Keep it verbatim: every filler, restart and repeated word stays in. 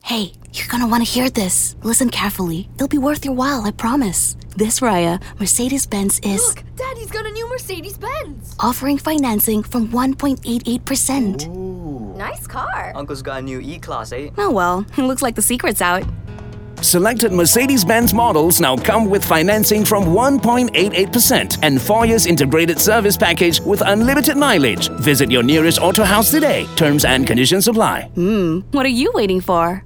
Hey, you're gonna want to hear this. Listen carefully. It'll be worth your while, I promise. This, Raya, Mercedes-Benz is... Look, Daddy's got a new Mercedes-Benz. Offering financing from one point eight eight percent. Ooh. Nice car. Uncle's got a new E-Class eight. Oh well, it looks like the secret's out. Selected Mercedes-Benz models now come with financing from one point eight eight percent and four years integrated service package with unlimited mileage. Visit your nearest auto house today. Terms and conditions apply. Hmm, what are you waiting for?